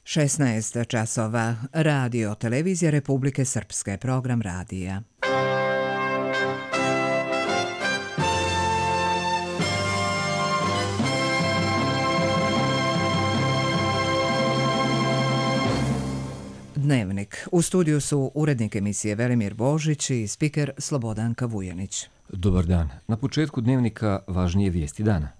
16 časova. Radio Televizija Republike Srpske. Program radija. Dnevnik. U studiju su urednik emisije Velimir Božić i spiker Slobodanka Vujanić. Dobar dan. Na početku dnevnika važnije vijesti dana.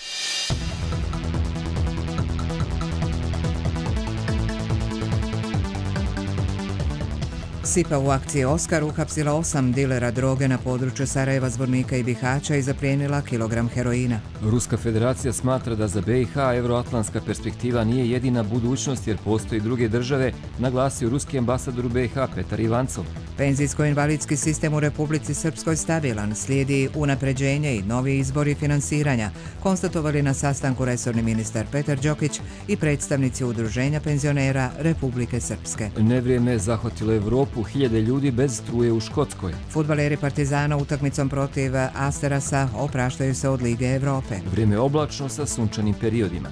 SIPA u akciji Oskar uhapsila 8 dilera droge na području Sarajeva, Zvornika i Bihaća i zaplijenila kilogram heroina. Ruska federacija smatra da za BiH euroatlantska perspektiva nije jedina budućnost jer postoji druge države, naglasio ruski ambasador u BiH Petar Ivancov. Penzijsko-invalidski sistem u Republici Srpskoj stabilan, slijedi unapređenje i novi izbori finansiranja, konstatovali na sastanku resorni ministar Petar Đokić i predstavnici Udruženja penzionera Republike Srpske. Nevrijeme je zahvatilo Evropu, hiljade ljudi bez struje u Škotskoj. Fudbaleri Partizana utakmicom protiv Asterasa opraštaju se od Lige Evrope. Vrijeme je oblačno sa sunčanim periodima.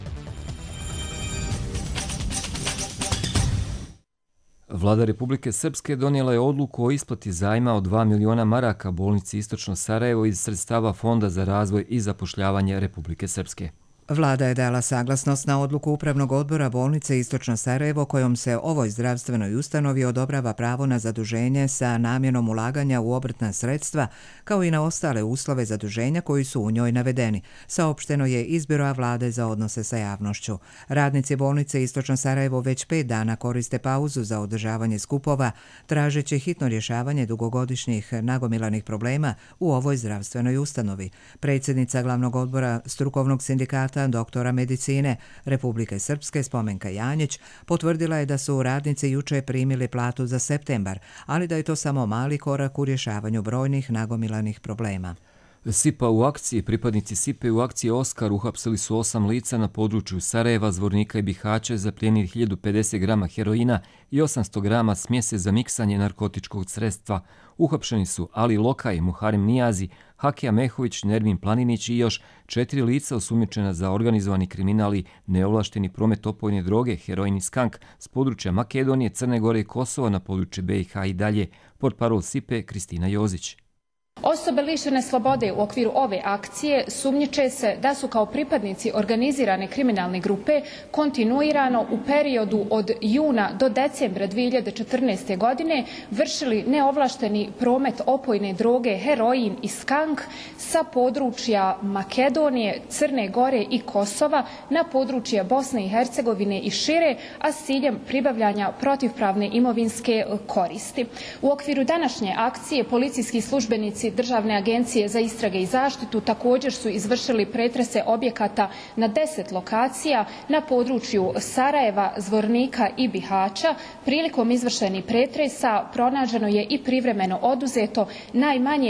Vlada Republike Srpske donijela je odluku o isplati zajma od 2 miliona maraka bolnici Istočno Sarajevo iz sredstava Fonda za razvoj i zapošljavanje Republike Srpske. Vlada je dala saglasnost na odluku Upravnog odbora bolnice Istočno Sarajevo kojom se ovoj zdravstvenoj ustanovi odobrava pravo na zaduženje sa namjenom ulaganja u obrtna sredstva kao i na ostale uslove zaduženja koji su u njoj navedeni, saopšteno je iz Biroa Vlade za odnose sa javnošću. Radnici bolnice Istočno Sarajevo već 5 dana koriste pauzu za održavanje skupova, tražeći hitno rješavanje dugogodišnjih nagomilanih problema u ovoj zdravstvenoj ustanovi. Predsjednica glavnog odbora strukovnog sindikata doktora medicine Republike Srpske Spomenka Janjić potvrdila je da su radnici juče primili platu za septembar, ali da je to samo mali korak u rješavanju brojnih nagomilanih problema. SIPA u akciji. Pripadnici SIPA u akciji Oskar uhapsili su 8 lica na području Sarajeva, Zvornika i Bihaća, zaplijenili 1050 grama heroina i 800 grama smjese za miksanje narkotičkog sredstva. Uhapšeni su Ali Lokaj, Muharim Nijazi, Hakija Mehović, Nermin Planinić i još 4 lica osumnjičena za organizovani kriminal i neovlašteni promet opojne droge, heroin i skank s područja Makedonije, Crne Gore i Kosova na područje BiH i dalje. Portparol SIPE Kristina Jozić. Osobe lišene slobode u okviru ove akcije sumnjiče se da su kao pripadnici organizirane kriminalne grupe kontinuirano u periodu od juna do decembra 2014. godine vršili neovlašteni promet opojne droge, heroin i skank sa područja Makedonije, Crne Gore i Kosova na područje Bosne i Hercegovine i šire, a s ciljem pribavljanja protivpravne imovinske koristi. U okviru današnje akcije policijski službenici Državne agencije za istrage i zaštitu također su izvršili pretrese objekata na 10 lokacija na području Sarajeva, Zvornika i Bihaća. Prilikom izvršenih pretresa pronađeno je i privremeno oduzeto najmanje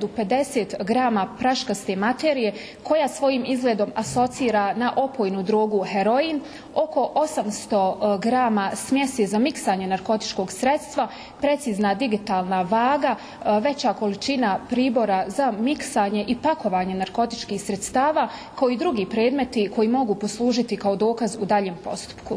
1050 grama praškaste materije koja svojim izgledom asocira na opojnu drogu heroin, oko 800 grama smjesi za miksanje narkotičkog sredstva, precizna digitalna vaga, veća količina pribora za miksanje i pakovanje narkotičkih sredstava, kao i drugi predmeti koji mogu poslužiti kao dokaz u daljem postupku.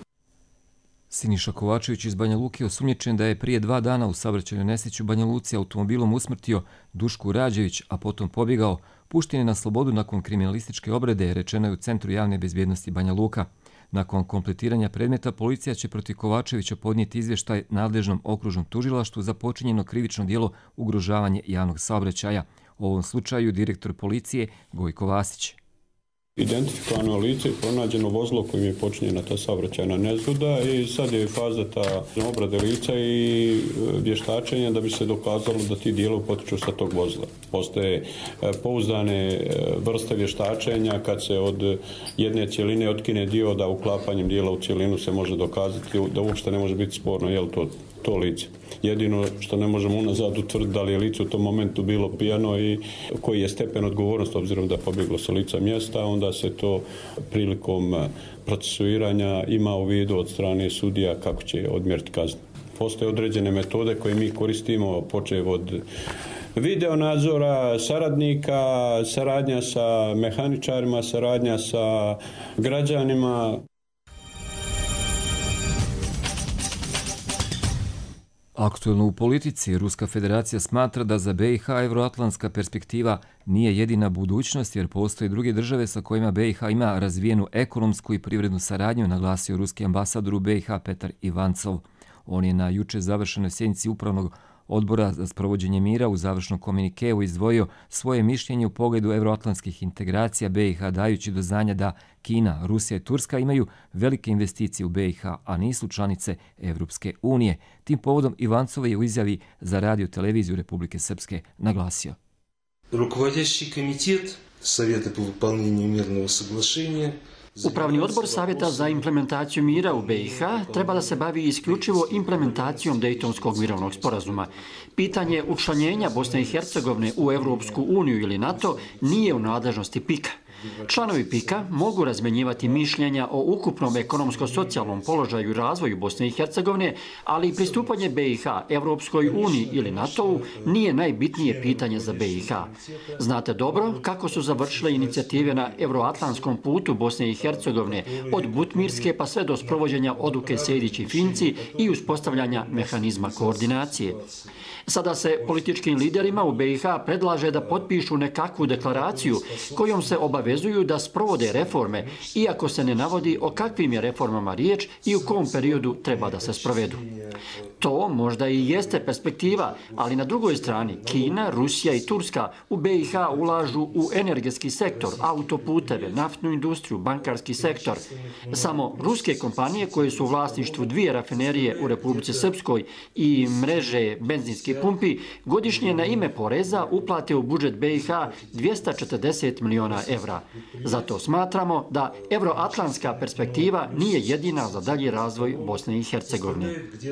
Siniša Kovačević iz Banja Luke osumnjičen da je prije 2 dana u saobraćajnoj nesreći u Banja Luci automobilom usmrtio Dušku Rađević, a potom pobjegao. Pušten je na slobodu nakon kriminalističke obrade, rečeno je u Centru javne bezbjednosti Banja Luka. Nakon kompletiranja predmeta, policija će protiv Kovačevića podnijeti izvještaj nadležnom okružnom tužilaštvu za počinjeno krivično djelo ugrožavanje javnog saobraćaja. U ovom slučaju direktor policije Gojko Vasić. Identifikovano lice i pronađeno vozilo kojim je počinjena ta saobraćajna nezgoda i sad je faza ta obrade lica i vještačenja da bi se dokazalo da ti dijelovi potiču sa tog vozila. Postoje pouzdane vrste vještačenja kad se od jedne cjeline otkine dio da uklapanjem dijela u cjelinu se može dokazati da uopšte ne može biti sporno je li to lice. Jedino što ne možemo unazad utvrditi da li je lice u tom momentu bilo pijano i koji je stepen odgovornosti obzirom da je pobjeglo sa lica mjesta, onda se to prilikom procesuiranja ima u vidu od strane sudija kako će odmjeriti kaznu. Postoje određene metode koje mi koristimo, počev od video nadzora, saradnika, saradnja sa mehaničarima, saradnja sa građanima. Aktuelno u politici, Ruska federacija smatra da za BiH evroatlantska perspektiva nije jedina budućnost jer postoje druge države sa kojima BiH ima razvijenu ekonomsku i privrednu saradnju, naglasio ruski ambasador u BiH Petar Ivancov. On je na juče završenoj sjednici Upravnog odbora za sprovođenje mira u završnom komunikeu izdvojio svoje mišljenje u pogledu evroatlantskih integracija BiH, dajući do znanja da Kina, Rusija i Turska imaju velike investicije u BiH, a nisu članice Evropske unije. Tim povodom Ivancov je u izjavi za radio televiziju Republike Srpske naglasio. Rukovodящий комитет Совета по выполнению мирного соглашения. Upravni odbor Savjeta za implementaciju mira u BiH treba da se bavi isključivo implementacijom Dejtonskog mirovnog sporazuma. Pitanje učlanjenja Bosne i Hercegovine u Evropsku uniju ili NATO nije u nadležnosti PIK-a. Članovi PIK-a mogu razmenjivati mišljenja o ukupnom ekonomsko-socijalnom položaju i razvoju Bosne i Hercegovine, ali i pristupanje BiH Evropskoj uniji ili NATO-u nije najbitnije pitanje za BiH. Znate dobro kako su završile inicijative na evroatlantskom putu Bosne i Hercegovine od Butmirske pa sve do sprovođenja odluke Sejdić i Finci i uspostavljanja mehanizma koordinacije. Sada se političkim liderima u BiH predlaže da potpišu nekakvu deklaraciju kojom se obavezuju da sprovode reforme, iako se ne navodi o kakvim je reformama riječ i u kom periodu treba da se sprovedu. To možda i jeste perspektiva, ali na drugoj strani Kina, Rusija i Turska u BiH ulažu u energetski sektor, autoputeve, naftnu industriju, bankarski sektor. Samo ruske kompanije koje su u vlasništvu 2 rafinerije u Republici Srpskoj i mreže benzinskih pumpi godišnje na ime poreza uplate u budžet BiH 240 miliona evra. Zato smatramo da evroatlantska perspektiva nije jedina za dalji razvoj Bosne i Hercegovine.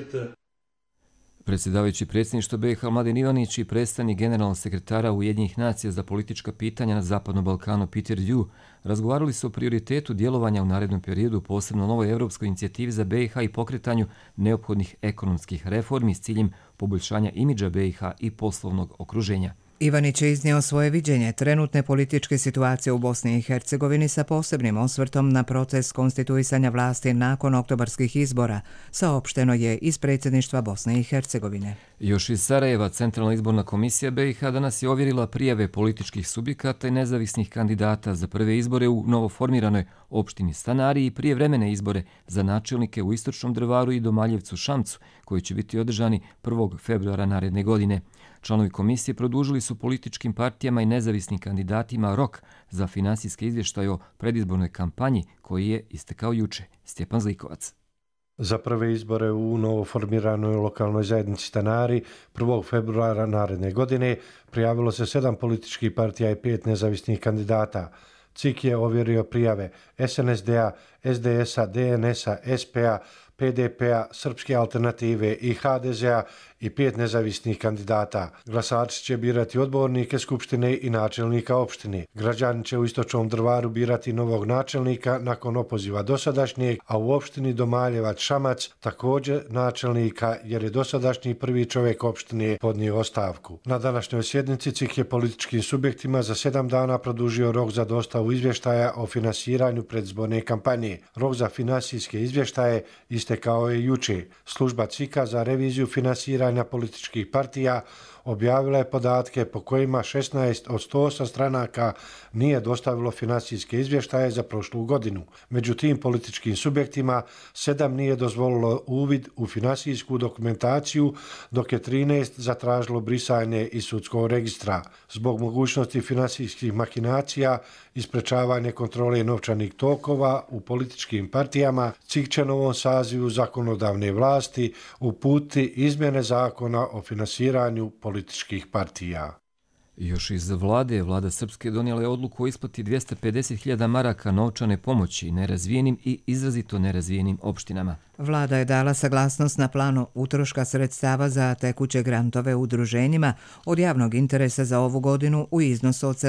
Predsjedavajući predsjedništvo BiH Mladen Ivanić i predstavnik generalnog sekretara Ujedinjenih nacija za politička pitanja na Zapadnom Balkanu Peter Liu razgovarali su o prioritetu djelovanja u narednom periodu, posebno novoj evropskoj inicijativi za BiH i pokretanju neophodnih ekonomskih reformi s ciljem poboljšanja imidža BiH i poslovnog okruženja. Ivanić je iznio svoje viđenje trenutne političke situacije u Bosni i Hercegovini sa posebnim osvrtom na proces konstituisanja vlasti nakon oktobarskih izbora, saopšteno je iz predsjedništva Bosne i Hercegovine. Još iz Sarajeva, Centralna izborna komisija BiH danas je ovjerila prijave političkih subjekata i nezavisnih kandidata za prve izbore u novoformiranoj opštini Stanari i prijevremene izbore za načelnike u Istočnom Drvaru i Domaljevcu Šamcu, koji će biti održani 1. februara naredne godine. Članovi komisije produžili su političkim partijama i nezavisnim kandidatima rok za finansijske izvještaje o predizbornoj kampanji koji je istekao juče. Stjepan Zlikovac. Za prve izbore u novoformiranoj lokalnoj zajednici Stanari 1. februara naredne godine prijavilo se 7 političkih partija i 5 nezavisnih kandidata. CIK je ovjerio prijave SNSD-a, SDS-a, DNS-a, SP-a, PDP-a, Srpske alternative i HDZ-a i 5 nezavisnih kandidata. Glasači će birati odbornike Skupštine i načelnika opštine. Građani će u Istočnom Drvaru birati novog načelnika nakon opoziva dosadašnjeg, a u opštini Domaljevac Šamac također načelnika jer je dosadašnji prvi čovjek opštine podnio ostavku. Na današnjoj sjednici CIK je političkim subjektima za 7 dana produžio rok za dostavu izvještaja o finansiranju predizborne kampanje. Rok za finansijske izvještaje istekao je juče. Služba CIK-a za reviziju finansiranja političkih partija objavila je podatke po kojima 16 od 108 stranaka nije dostavilo finansijske izvještaje za prošlu godinu. Među tim političkim subjektima 7 nije dozvolilo uvid u finansijsku dokumentaciju, dok je 13 zatražilo brisanje iz sudskog registra. Zbog mogućnosti finansijskih makinacija i sprečavanje kontrole novčanih tokova u političkim partijama, CIK će novom sazivu zakonodavne vlasti uputiti izmjene zakona o finansiranju političkih partija. Još iz vlada Srpske donijela je odluku o isplati 250.000 maraka novčane pomoći nerazvijenim i izrazito nerazvijenim opštinama. Vlada je dala saglasnost na planu utroška sredstava za tekuće grantove udruženjima od javnog interesa za ovu godinu u iznosu od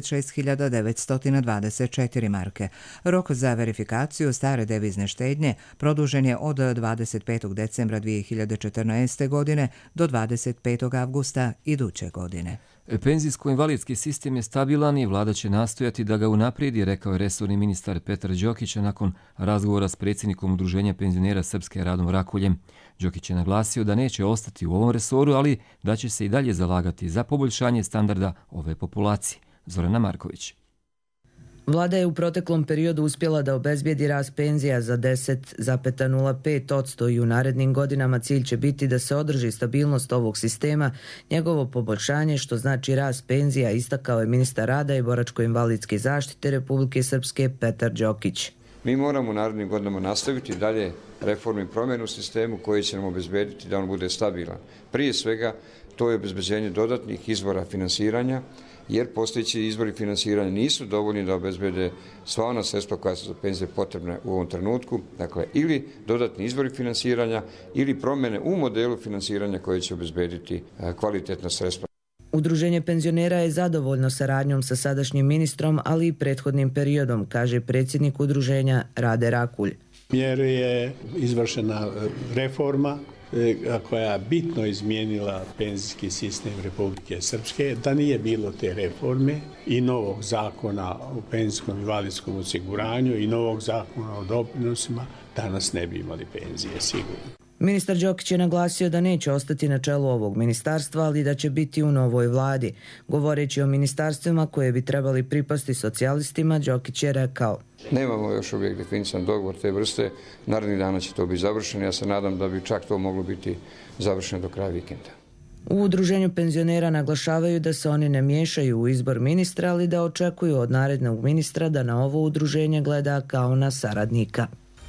76.924 marke. Rok za verifikaciju stare devizne štednje produžen je od 25. decembra 2014. godine do 25. avgusta iduće godine. Penzijsko-invalidski sistem je stabilan i vlada će nastojati da ga unaprijedi, rekao je resorni ministar Petar Đokić nakon razgovora s predsjednikom Udruženja penzionera Srpske Radom Rakuljem. Đokić je naglasio da neće ostati u ovom resoru, ali da će se i dalje zalagati za poboljšanje standarda ove populacije. Zorana Marković. Vlada je u proteklom periodu uspjela da obezbijedi rast penzija za 10,05% i u narednim godinama cilj će biti da se održi stabilnost ovog sistema, njegovo poboljšanje što znači rast penzija, istakao je ministar rada i boračko-invalidske zaštite Republike Srpske Petar Đokić. Mi moramo u narednim godinama nastaviti dalje reformu i promjenu u sistemu koji će nam obezbediti da on bude stabilan. Prije svega to je obezbeđenje dodatnih izvora finansiranja, jer postojeći izvori finansiranja nisu dovoljni da obezbede sva ona sredstva koja su za penzije potrebne u ovom trenutku, dakle ili dodatni izvori finansiranja ili promjene u modelu finansiranja koje će obezbediti kvalitetna sredstva. Udruženje penzionera je zadovoljno saradnjom sa sadašnjim ministrom, ali i prethodnim periodom, kaže predsjednik udruženja Rade Rakulj. Jer je izvršena reforma koja bitno izmijenila penzijski sistem Republike Srpske. Da nije bilo te reforme i novog zakona o penzijskom i invalidskom osiguranju i novog zakona o doprinosima, danas ne bi imali penzije sigurno. Ministar Đokić je naglasio da neće ostati na čelu ovog ministarstva, ali da će biti u novoj vladi. Govoreći o ministarstvima koje bi trebali pripasti socijalistima, Đokić je rekao: Nemamo još uvijek definisan dogovor te vrste, narednih dana će to biti završeno, ja se nadam da bi čak to moglo biti završeno do kraja vikenda. U Udruženju penzionera naglašavaju da se oni ne miješaju u izbor ministra, ali da očekuju od narednog ministra da na ovo udruženje gleda kao na saradnika.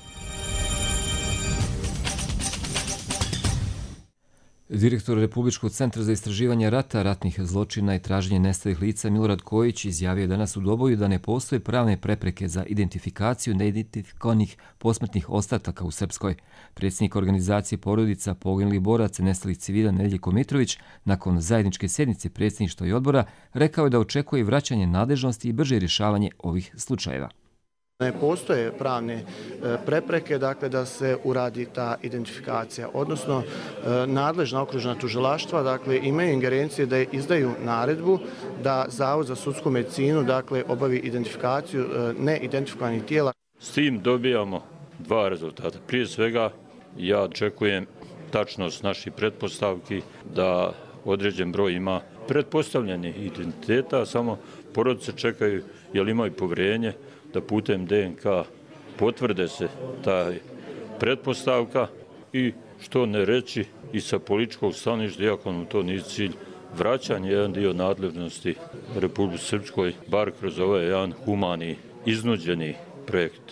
Direktor Republičkog centra za istraživanje rata, ratnih zločina i traženje nestalih lica Milorad Kojić izjavio danas u Doboju da ne postoje pravne prepreke za identifikaciju neidentifikovanih posmrtnih ostataka u Srpskoj. Predsjednik organizacije porodica poginulih boraca nestalih civila Nedeljko Mitrović nakon zajedničke sjednice predsjedništva i odbora rekao je da očekuje vraćanje nadležnosti i brže rješavanje ovih slučajeva. Ne postoje pravne prepreke, dakle, da se uradi ta identifikacija, odnosno nadležna okružna tužilaštva, dakle, imaju ingerencije da izdaju naredbu da Zavod za sudsku medicinu, dakle, obavi identifikaciju neidentifikovanih tijela. S tim dobijamo dva rezultata. Prije svega, ja očekujem tačnost naših pretpostavki da određen broj ima pretpostavljenih identiteta, samo porodice čekaju jel imaju povjerenje da putem DNK potvrde se ta pretpostavka i što ne reći i sa političkog stanovišta, iako nam to nije cilj, vraćanje jedan dio nadležnosti Republike Srpskoj, bar kroz ovaj jedan humani, iznuđeni projekt.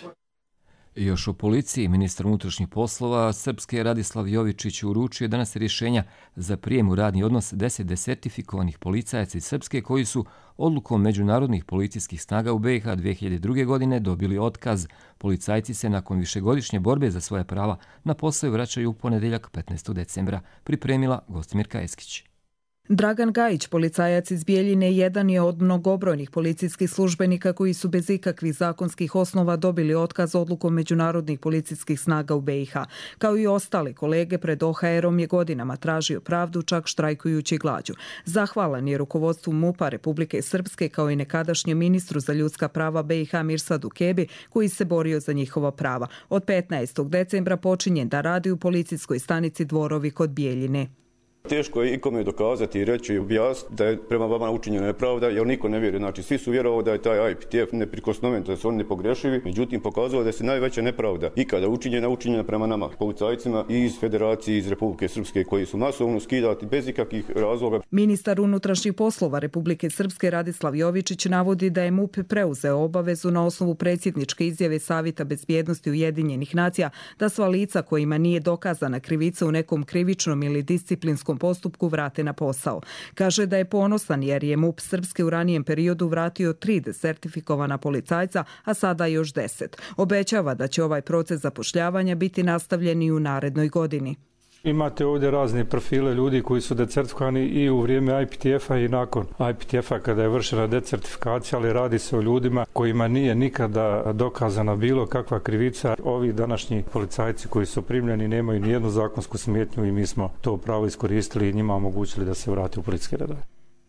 I još o policiji, ministar unutrašnjih poslova Srpske Radislav Jovičić uručio danas rješenja za prijem u radni odnos 10 desertifikovanih policajaca iz Srpske koji su odlukom međunarodnih policijskih snaga u BiH 2002. godine dobili otkaz. Policajci se nakon višegodišnje borbe za svoja prava na posao vraćaju u ponedjeljak 15. decembra, pripremila Gostimirka Eskić. Dragan Gajić, policajac iz Bijeljine, jedan je od mnogobrojnih policijskih službenika koji su bez ikakvih zakonskih osnova dobili otkaz odlukom međunarodnih policijskih snaga u BiH. Kao i ostali kolege, pred OHR-om je godinama tražio pravdu, čak štrajkujući glađu. Zahvalan je rukovodstvu MUP-a Republike Srpske kao i nekadašnjem ministru za ljudska prava BiH Mirsadu Kebi koji se borio za njihova prava. Od 15. decembra počinje da radi u policijskoj stanici Dvorovi kod Bijeljine. Teško je ikome dokazati i reći i objasniti da je prema vama učinjena nepravda, jer niko ne vjeruje. Znači, svi su vjerovali da je taj IPTF neprikosnoven, da su oni nepogrešivi, međutim pokazalo da se najveća nepravda ikada učinjena prema nama, policajcima i iz Federacije iz Republike Srpske koji su masovno skidati bez ikakvih razloga. Ministar unutrašnjih poslova Republike Srpske Radislav Jovičić navodi da je MUP preuzeo obavezu na osnovu predsjedničke izjave Savjeta bezbjednosti Ujedinjenih nacija da sva lica kojima nije dokazana krivica u nekom krivičnom ili disciplinskom postupku vrate na posao. Kaže da je ponosan jer je MUP Srpske u ranijem periodu vratio 3 desertifikovana policajca, a sada još 10. Obećava da će ovaj proces zapošljavanja biti nastavljen i u narednoj godini. Imate ovdje razne profile ljudi koji su decertifikovani i u vrijeme IPTF-a i nakon IPTF-a kada je vršena decertifikacija, ali radi se o ljudima kojima nije nikada dokazana bilo kakva krivica. Ovi današnji policajci koji su primljeni nemaju nijednu zakonsku smetnju i mi smo to pravo iskoristili i njima omogućili da se vrate u policijske redove.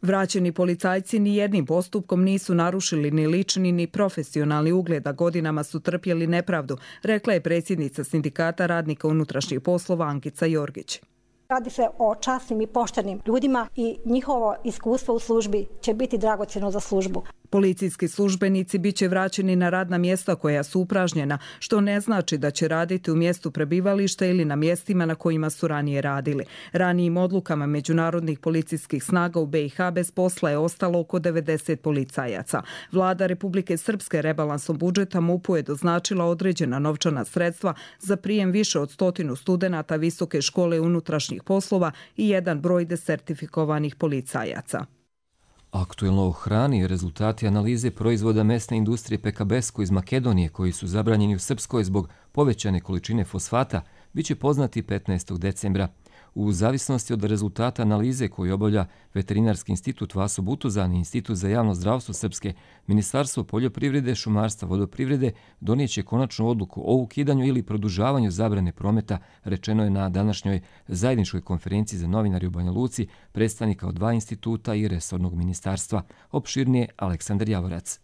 Vraćeni policajci ni jednim postupkom nisu narušili ni lični ni profesionalni ugled, a godinama su trpjeli nepravdu, rekla je predsjednica Sindikata radnika unutrašnjih poslova Ankica Jorgić. Radi se o časnim i poštenim ljudima i njihovo iskustvo u službi će biti dragocjeno za službu. Policijski službenici bit će vraćeni na radna mjesta koja su upražnjena, što ne znači da će raditi u mjestu prebivališta ili na mjestima na kojima su ranije radili. Ranijim odlukama međunarodnih policijskih snaga u BiH bez posla je ostalo oko 90 policajaca. Vlada Republike Srpske rebalansom budžeta MUP-u je doznačila određena novčana sredstva za prijem više od 100 studenata Visoke škole unutrašnjih poslova i jedan broj desertifikovanih policajaca. Aktuelno o hrani, rezultati analize proizvoda mesne industrije PKBesko iz Makedonije koji su zabranjeni u Srpskoj zbog povećane količine fosfata bit će poznati 15. decembra. U zavisnosti od rezultata analize koju obavlja Veterinarski institut Vaso Butuzan i Institut za javno zdravstvo Srpske, Ministarstvo poljoprivrede, šumarstva, vodoprivrede donijeće konačnu odluku o ukidanju ili produžavanju zabrane prometa, rečeno je na današnjoj zajedničkoj konferenciji za novinari u Banja Luci predstavnika od 2 instituta i resornog ministarstva. Opširnije Aleksandar Javorac.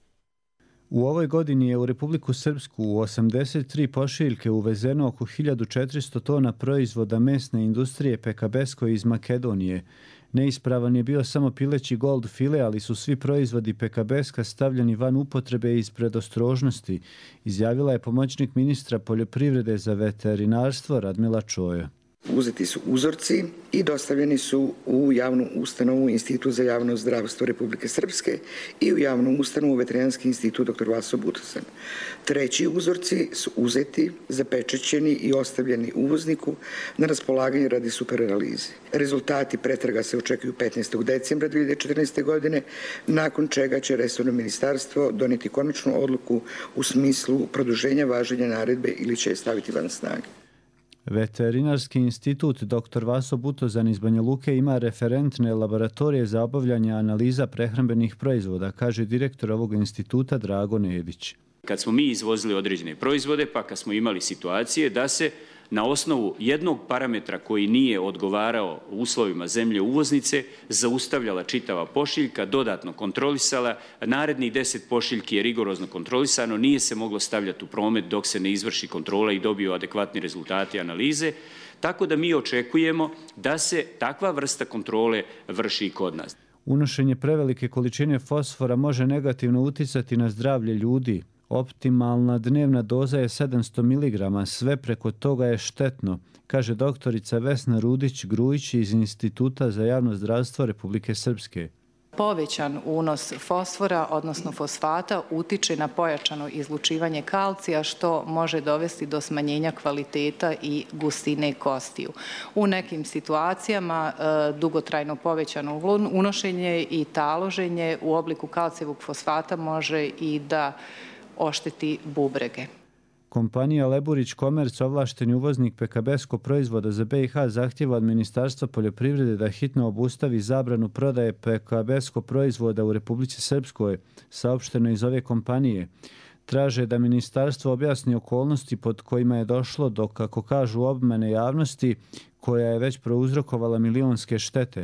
U ovoj godini je u Republiku Srpsku u 83 pošiljke uvezeno oko 1400 tona proizvoda mesne industrije PKBesko iz Makedonije. Neispravan je bio samo pileći gold file, ali su svi proizvodi PKBeska stavljeni van upotrebe iz predostrožnosti, izjavila je pomoćnik ministra poljoprivrede za veterinarstvo Radmila Čoja. Uzeti su uzorci i dostavljeni su u javnu ustanovu Institut za javno zdravstvo Republike Srpske i u javnu ustanovu Veterinarski institut dr. Vaso Butuzan. Treći uzorci su uzeti, zapečećeni i ostavljeni uvozniku na raspolaganje radi superanalize. Rezultati pretraga se očekuju 15. decembra 2014. godine, nakon čega će resorno ministarstvo donijeti konačnu odluku u smislu produženja važenja naredbe ili će je staviti van snage. Veterinarski institut dr. Vaso Butuzan iz Banja Luke ima referentne laboratorije za obavljanje analiza prehrambenih proizvoda, kaže direktor ovog instituta Drago Nedić. Kad smo mi izvozili određene proizvode, pa kad smo imali situacije da se na osnovu jednog parametra koji nije odgovarao uslovima zemlje uvoznice, zaustavljala čitava pošiljka, dodatno kontrolisala, narednih 10 pošiljki je rigorozno kontrolisano, nije se moglo stavljati u promet dok se ne izvrši kontrola i dobiju adekvatni rezultati analize, tako da mi očekujemo da se takva vrsta kontrole vrši i kod nas. Unošenje prevelike količine fosfora može negativno uticati na zdravlje ljudi. Optimalna dnevna doza je 700 mg, sve preko toga je štetno, kaže doktorica Vesna Rudić-Grujić iz Instituta za javno zdravstvo Republike Srpske. Povećan unos fosfora, odnosno fosfata, utiče na pojačano izlučivanje kalcija, što može dovesti do smanjenja kvaliteta i gustine kostiju. U nekim situacijama dugotrajno povećano unošenje i taloženje u obliku kalcijevog fosfata može i da ošteti bubrege. Kompanija Leburić Komerc, ovlašteni uvoznik PKBesko proizvoda za BiH, zahtjeva od Ministarstva poljoprivrede da hitno obustavi zabranu prodaje PKBesko proizvoda u Republici Srpskoj, saopšteno iz ove kompanije. Traže da ministarstvo objasni okolnosti pod kojima je došlo do, kako kažu, obmane javnosti, koja je već prouzrokovala milionske štete.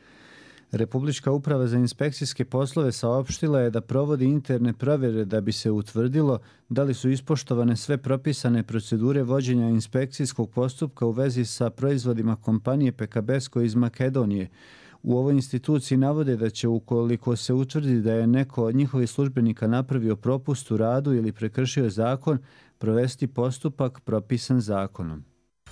Republička uprava za inspekcijske poslove saopštila je da provodi interne provjere da bi se utvrdilo da li su ispoštovane sve propisane procedure vođenja inspekcijskog postupka u vezi sa proizvodima kompanije PKBesko iz Makedonije. U ovoj instituciji navode da će, ukoliko se utvrdi da je neko od njihovih službenika napravio propust u radu ili prekršio zakon, provesti postupak propisan zakonom.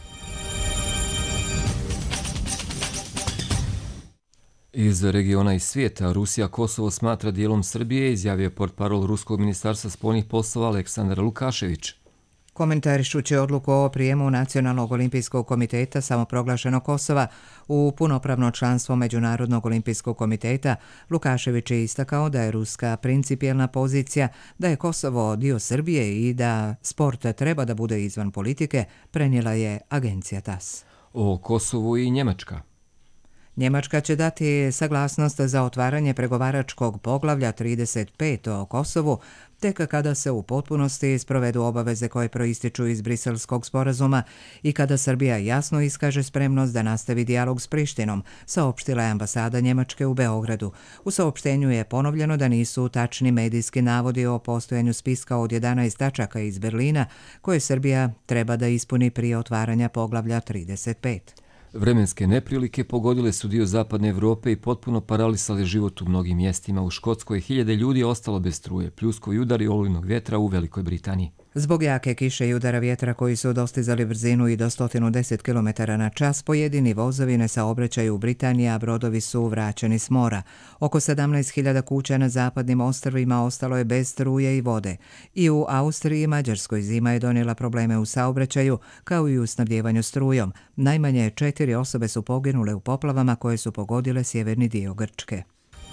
Iz regiona i svijeta Rusija Kosovo smatra dijelom Srbije, izjavio je portparol Ruskog ministarstva spoljnih poslova Aleksandar Lukašević. Komentarišući odluku o prijemu Nacionalnog olimpijskog komiteta samoproglašenog Kosova u punopravno članstvo Međunarodnog olimpijskog komiteta, Lukašević je istakao da je ruska principijelna pozicija da je Kosovo dio Srbije i da sport treba da bude izvan politike, prenijela je agencija TASS. O Kosovu i Njemačka. Njemačka će dati saglasnost za otvaranje pregovaračkog poglavlja 35 o Kosovu, tek kada se u potpunosti sprovedu obaveze koje proističu iz Briselskog sporazuma i kada Srbija jasno iskaže spremnost da nastavi dijalog s Prištinom, saopštila je ambasada Njemačke u Beogradu. U saopštenju je ponovljeno da nisu tačni medijski navodi o postojanju spiska od 11 tačaka iz Berlina koje Srbija treba da ispuni prije otvaranja poglavlja 35. Vremenske neprilike pogodile su dio zapadne Evrope i potpuno paralisale život u mnogim mjestima. U Škotskoj 1000 ljudi je ostalo bez struje, pljusko i udari olujnog vjetra u Velikoj Britaniji. Zbog jake kiše i udara vjetra koji su dostizali brzinu i do 110 km na čas, pojedini vozovi ne saobraćaju u Britaniji, a brodovi su vraćeni s mora. Oko 17.000 kuća na zapadnim ostrvima ostalo je bez struje i vode. I u Austriji i Mađarskoj zima je donijela probleme u saobraćaju, kao i u snabdjevanju strujom. Najmanje 4 osobe su poginule u poplavama koje su pogodile sjeverni dio Grčke.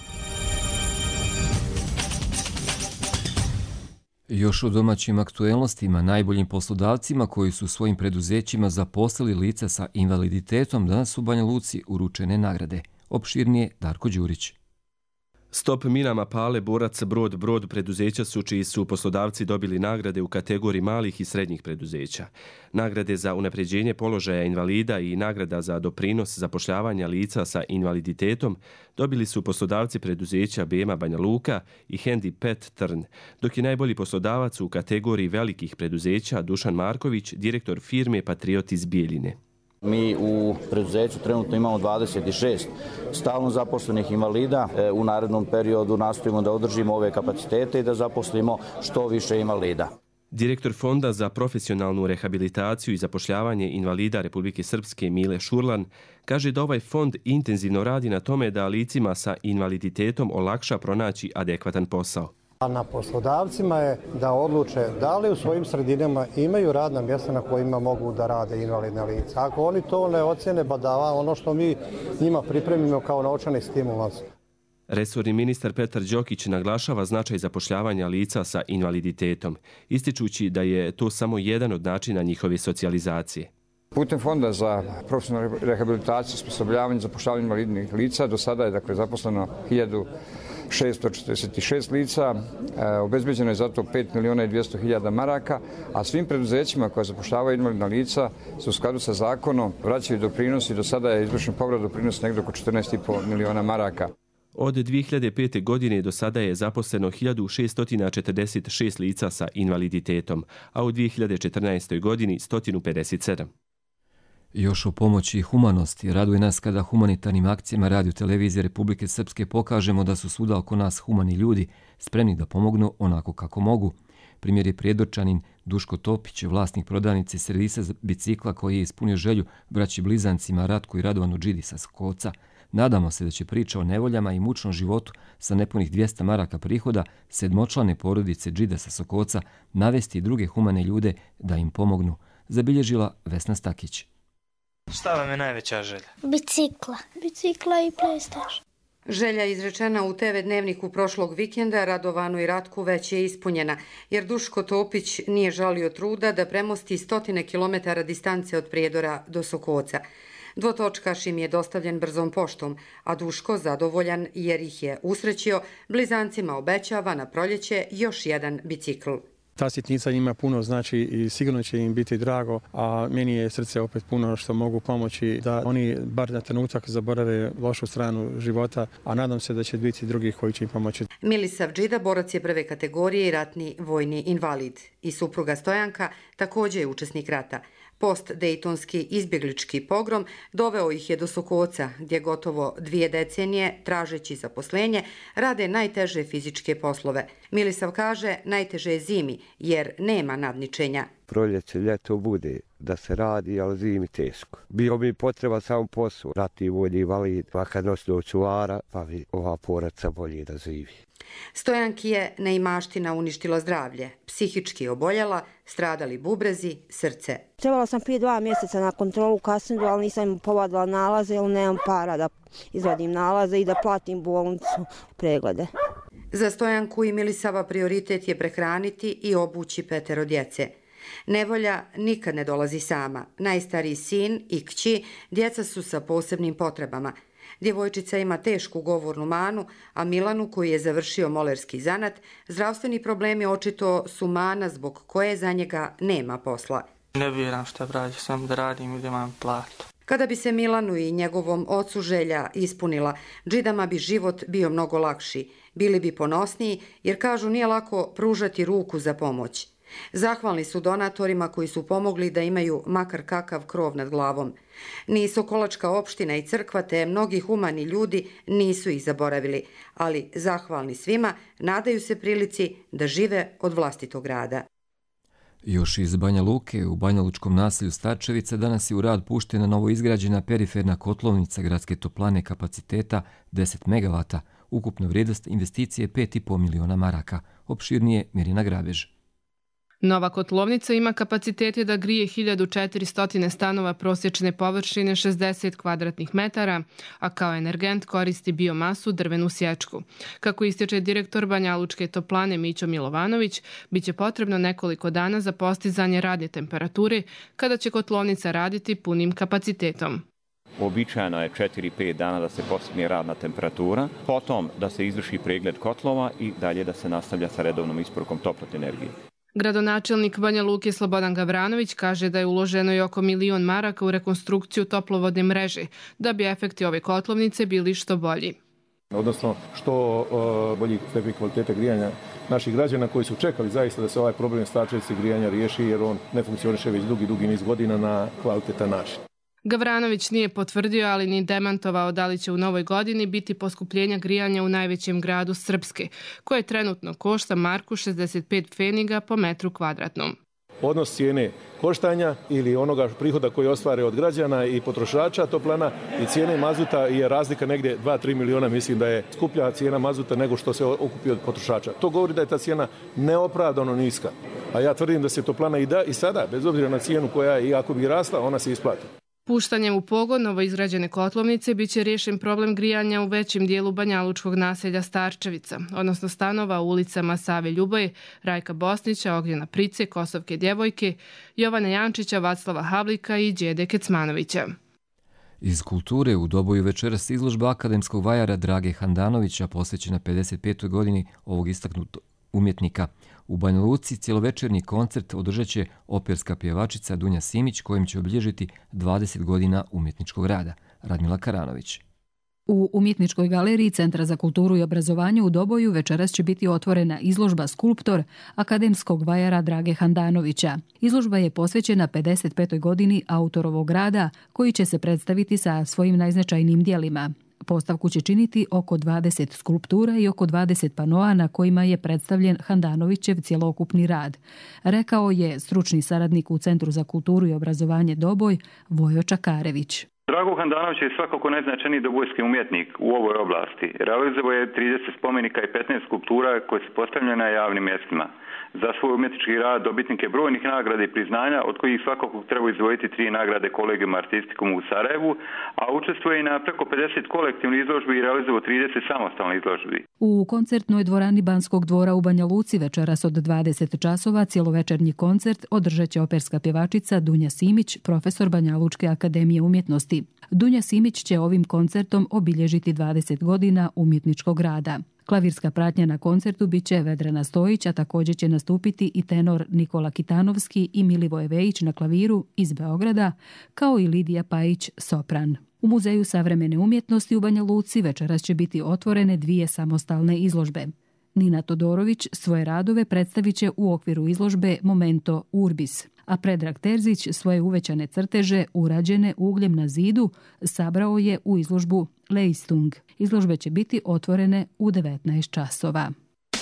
Još o domaćim aktuelnostima, najboljim poslodavcima koji su svojim preduzećima zaposlili lica sa invaliditetom, danas u Banja Luci uručene nagrade. Opširnije Darko Đurić. Stop minama pale borac Brod preduzeća su čiji su poslodavci dobili nagrade u kategoriji malih i srednjih preduzeća. Nagrade za unapređenje položaja invalida i nagrada za doprinos zapošljavanja lica sa invaliditetom dobili su poslodavci preduzeća BEMA Banja Luka i Handy Pet Trn, dok je najbolji poslodavac u kategoriji velikih preduzeća Dušan Marković, direktor firme Patriot iz Bijeljine. Mi u preduzeću trenutno imamo 26 stalno zaposlenih invalida. U narednom periodu nastojimo da održimo ove kapacitete i da zaposlimo što više invalida. Direktor Fonda za profesionalnu rehabilitaciju i zapošljavanje invalida Republike Srpske Mile Šurlan kaže da ovaj fond intenzivno radi na tome da licima sa invaliditetom olakša pronaći adekvatan posao. A na poslodavcima je da odluče da li u svojim sredinama imaju radna mjesta na kojima mogu da rade invalidna lica. Ako oni to ne ocjene, badava ono što mi njima pripremimo kao novčani stimulans. Resorni ministar Petar Đokić naglašava značaj zapošljavanja lica sa invaliditetom, ističući da je to samo jedan od načina njihove socijalizacije. Putem Fonda za profesionalnu rehabilitaciju, osposobljavanje i zapošljavanje invalidnih lica do sada je zaposleno 1646 lica, obezbeđeno je zato 5.200.000 maraka, a svim preduzećima koja zapošljavaju invalidna lica su u skladu sa zakonom vraćaju doprinosi. Do sada je izvršen povrat doprinosa negdje oko 14,5 miliona maraka. Od 2005. godine do sada je zaposleno 1646 lica sa invaliditetom, a u 2014. godini 157. Još o pomoći i humanosti. Raduje nas kada humanitarnim akcijama Radio Televizije Republike Srpske pokažemo da su svuda oko nas humani ljudi, spremni da pomognu onako kako mogu. Primjer je Prijedorčanin Duško Topić, vlasnik prodavnice servisa bicikla koji je ispunio želju braći blizancima Ratku i Radovanu Džidi sa Sokoca. Nadamo se da će priča o nevoljama i mučnom životu sa nepunih 200 maraka prihoda sedmočlane porodice Džida sa Sokoca navesti druge humane ljude da im pomognu, zabilježila Vesna Stakić. Šta vam je najveća želja? Bicikla i PlayStation. Želja izrečena u TV Dnevniku prošlog vikenda Radovanu i Ratku već je ispunjena, jer Duško Topić nije žalio truda da premosti 100 kilometara distance od Prijedora do Sokoca. Dvotočkaš im je dostavljen brzom poštom, a Duško zadovoljan jer ih je usrećio, blizancima obećava na proljeće još jedan bicikl. Ta sitnica njima puno znači i sigurno će im biti drago, a meni je srce opet puno što mogu pomoći da oni bar na trenutak zaborave lošu stranu života, a nadam se da će biti drugih koji će im pomoći. Milisav Džida borac je prve kategorije i ratni vojni invalid. I supruga Stojanka također je učesnik rata. Post-dejtonski izbjeglički pogrom doveo ih je do Sokoca, gdje gotovo 2 decenije, tražeći zaposlenje, rade najteže fizičke poslove. Milisav kaže, najteže je zimi, jer nema nadničenja. Proljeće, ljeto bude da se radi, ali zimi teško. Bio mi potreba samo posao, ratni vojni invalid, pa kad nosio čuvara, pa bi ova porodca bolje da živi. Stojanki je neimaština uništila zdravlje, psihički oboljela, stradali bubrezi, srce. Trebala sam prije 2 mjeseca na kontrolu u Kasnedu, ali nisam povadila nalaze, jer nemam para da izvadim nalaze i da platim bolnicu preglede. Za Stojanku i Milisava prioritet je prehraniti i obući 5 djece. Nevolja nikad ne dolazi sama. Najstariji sin i kći djeca su sa posebnim potrebama. Djevojčica ima tešku govornu manu, a Milanu, koji je završio molerski zanat, zdravstveni problemi očito su mana zbog koje za njega nema posla. Ne vjeram šta brađe, sam da radim i da imam platu. Kada bi se Milanu i njegovom ocu želja ispunila, džidama bi život bio mnogo lakši. Bili bi ponosniji jer kažu nije lako pružati ruku za pomoć. Zahvalni su donatorima koji su pomogli da imaju makar kakav krov nad glavom. Ni Sokolačka opština i crkva te mnogi humani ljudi nisu ih zaboravili, ali zahvalni svima nadaju se prilici da žive od vlastitog rada. Još iz Banja Luke, u banjalučkom naselju Starčevica, danas je u rad puštena novo izgrađena periferna kotlovnica gradske toplane kapaciteta 10 MW, ukupna vrijednost investicije 5,5 miliona maraka. Opširnije Mirjana Grabež. Nova kotlovnica ima kapacitete da grije 1400 stanova prosječne površine 60 kvadratnih metara, a kao energent koristi biomasu, drvenu sječku. Kako ističe direktor Banjalučke toplane Mićo Milovanović, biće potrebno nekoliko dana za postizanje radne temperature, kada će kotlovnica raditi punim kapacitetom. Uobičajeno je 4-5 dana da se postigne radna temperatura, potom da se izvrši pregled kotlova i dalje da se nastavlja sa redovnom isporukom toplotne energije. Gradonačelnik Banja Luke Slobodan Gavranović kaže da je uloženo i oko 1 milion maraka u rekonstrukciju toplovodne mreže, da bi efekti ove kotlovnice bili što bolji. Odnosno što bolji stepen kvalitete grijanja naših građana koji su čekali zaista da se ovaj problem Starčevice grijanja riješi jer on ne funkcioniše već dugi niz godina na kvalitetan način. Gavranović nije potvrdio, ali ni demantovao da li će u novoj godini biti poskupljenja grijanja u najvećem gradu Srpske, koje trenutno košta marku 65 pfeniga po metru kvadratnom. Odnos cijene koštanja ili onoga prihoda koji ostvare od građana i potrošača toplana i cijene mazuta je razlika negdje 2-3 miliona. Mislim da je skuplja cijena mazuta nego što se okupi od potrošača. To govori da je ta cijena neopravdano niska. A ja tvrdim da se toplana i sada, bez obzira na cijenu koja je, i ako bi rasla, ona se isplati. Puštanjem u pogon novoizgrađene kotlovnice biće riješen problem grijanja u većem dijelu banjalučkog naselja Starčevica, odnosno stanova u ulicama Save Ljuboje, Rajka Bosnića, Ognjena Price, Kosovke Djevojke, Jovana Jančića, Vaclava Havlika i Đede Kecmanovića. Iz kulture u Doboju večeras izložba akademskog vajara Drage Handanovića posvećena 55. godini ovog istaknutog umjetnika. U Banja Luci cjelovečernji koncert održat će operska pjevačica Dunja Simić, kojim će obilježiti 20 godina umjetničkog rada. Radmila Karanović. U Umjetničkoj galeriji Centra za kulturu i obrazovanje u Doboju večeras će biti otvorena izložba Skulptor akademskog vajara Drage Handanovića. Izložba je posvećena 55. godini autorovog rada, koji će se predstaviti sa svojim najznačajnijim dijelima. Postavku će činiti oko 20 skulptura i oko 20 panoa na kojima je predstavljen Handanovićev cjelokupni rad, rekao je stručni saradnik u Centru za kulturu i obrazovanje Doboj, Vojo Čakarević. Drago Handanović je svakako najznačajniji dobojski umjetnik u ovoj oblasti. Realizovao je 30 spomenika i 15 skulptura koje su postavljene na javnim mjestima. Za svoj umjetnički rad dobitnik je brojnih nagrada i priznanja, od kojih svakako treba izdvojiti 3 nagrade Collegium Artisticum u Sarajevu, a učestvuje i na preko 50 kolektivnih izložbi i realizovao 30 samostalnih izložbi. U koncertnoj dvorani Banskog dvora u Banja Luci večeras od 20 časova cjelovečernji koncert održat će operska pjevačica Dunja Simić, profesor Banjalučke akademije umjetnosti. Dunja Simić će ovim koncertom obilježiti 20 godina umjetničkog rada. Klavirska pratnja na koncertu biće Vedrana Stojić, a također će nastupiti i tenor Nikola Kitanovski i Milivoje Vejić na klaviru iz Beograda, kao i Lidija Pajić, sopran. U Muzeju savremene umjetnosti u Banja Luci večeras će biti otvorene 2 samostalne izložbe. Nina Todorović svoje radove predstavit će u okviru izložbe Momento Urbis, a Predrag Terzić svoje uvećane crteže urađene ugljem na zidu sabrao je u izložbu Leistung. Izložbe će biti otvorene u 19 časova.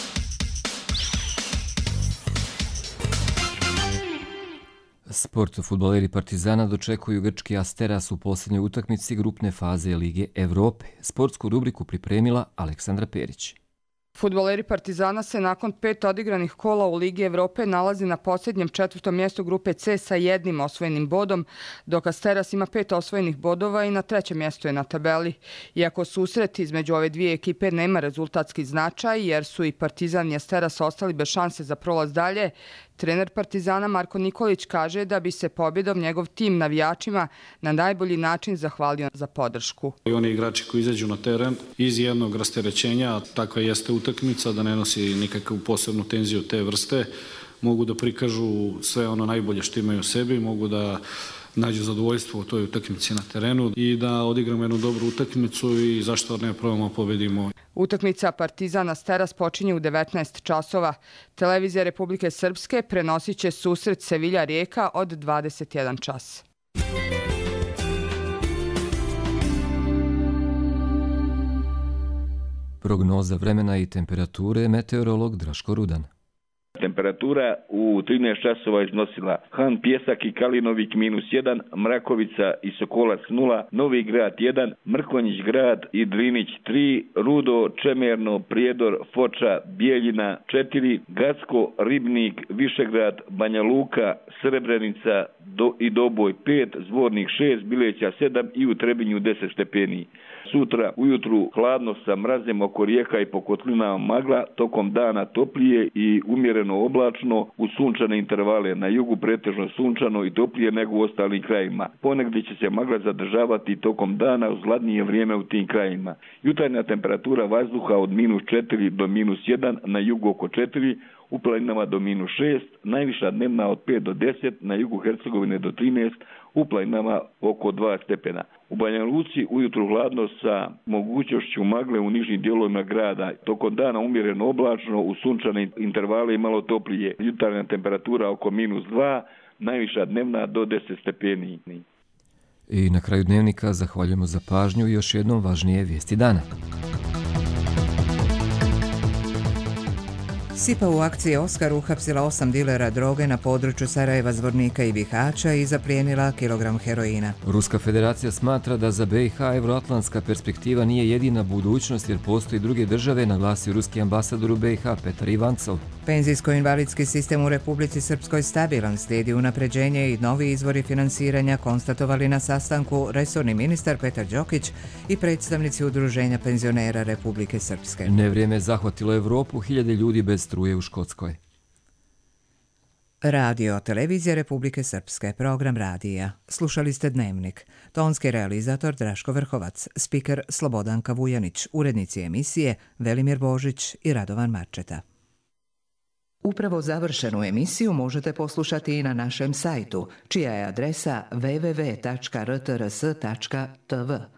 Sport fudbaleri Partizana dočekuju grčki Asteras u posljednjoj utakmici grupne faze Lige Evrope. Sportsku rubriku pripremila Aleksandra Perić. Fudbaleri Partizana se nakon 5 odigranih kola u Ligi Evrope nalazi na posljednjem 4. mjestu grupe C sa 1 osvojenim bodom, dok Asteras ima 5 osvojenih bodova i na 3. mjestu je na tabeli. Iako susret između ove dvije ekipe nema rezultatski značaj, jer su i Partizan i Asteras ostali bez šanse za prolaz dalje, trener Partizana Marko Nikolić kaže da bi se pobjedom njegov tim navijačima na najbolji način zahvalio za podršku. I oni igrači koji izađu na teren iz jednog rasterećenja, takva jeste utakmica, da ne nosi nikakvu posebnu tenziju te vrste, mogu da prikažu sve ono najbolje što imaju u sebi, mogu da nađu zadovoljstvo u toj utakmici na terenu i da odigramo jednu dobru utakmicu i zašto ne probamo pobedimo. Utakmica Partizan Asteras počinje u 19 časova. Televizija Republike Srpske prenosit će susret Sevilla Rijeka od 21 čas. Prognoza vremena i temperature, meteorolog Draško Rudan. Temperatura u 13 časova iznosila Han Pjesak i Kalinovik -1, Mrakovica i Sokolac 0, Novi Grad 1, Mrkonjić Grad i Drinić 3, Rudo, Čemerno, Prijedor, Foča, Bijeljina 4, Gacko, Ribnik, Višegrad, Banja Luka, Srebrenica i Doboj 5, Zvornik 6, Bileća 7 i u Trebinju 10 stepeni. Sutra ujutru hladno sa mrazem oko rijeka i po kotlinama magla, tokom dana toplije i umjereno oblačno, u sunčane intervale, na jugu pretežno sunčano i toplije nego u ostalim krajima. Ponegdje će se magla zadržavati tokom dana uz hladnije vrijeme u tim krajima. Jutarnja temperatura vazduha od -4 do -1, na jugu oko 4, u planinama do -6, najviša dnevna od 5 do 10, na jugu Hercegovine do 13, u planinama oko 2 stepena. U Banja Luci ujutru hladno sa mogućnošću magle u nižim dijelovima grada. Tokom dana umjereno oblačno, u sunčane intervale i malo toplije. Jutarnja temperatura oko -2, najviša dnevna do 10 stepeni. I na kraju dnevnika zahvaljujemo za pažnju i još jednom važnije vijesti dana. SIPA u akciji Oskar uhapsila 8 dilera droge na području Sarajeva, Zvornika i Bihaća i zaplijenila kilogram heroina. Ruska federacija smatra da za BiH evroatlantska perspektiva nije jedina budućnost jer postoji druge države, naglasio ruski ambasador u BiH Petar Ivancov. Penzijsko-invalidski sistem u Republici Srpskoj stabilan, slijedi unapređenje i novi izvori finansiranja, konstatovali na sastanku resorni ministar Petar Đokić i predstavnici Udruženja penzionera Republike Srpske. Nevrijeme je zahvatilo Evropu, hiljade ljudi bez struje u Škotskoj. Radio Televizija Republike Srpske, program radija. Slušali ste Dnevnik. Tonski realizator Draško Vrhovac, spiker Slobodanka Vujanić, urednici emisije Velimir Božić i Radovan Marčeta. Upravo završenu emisiju možete poslušati i na našem sajtu, čija je adresa www.rtrs.tv.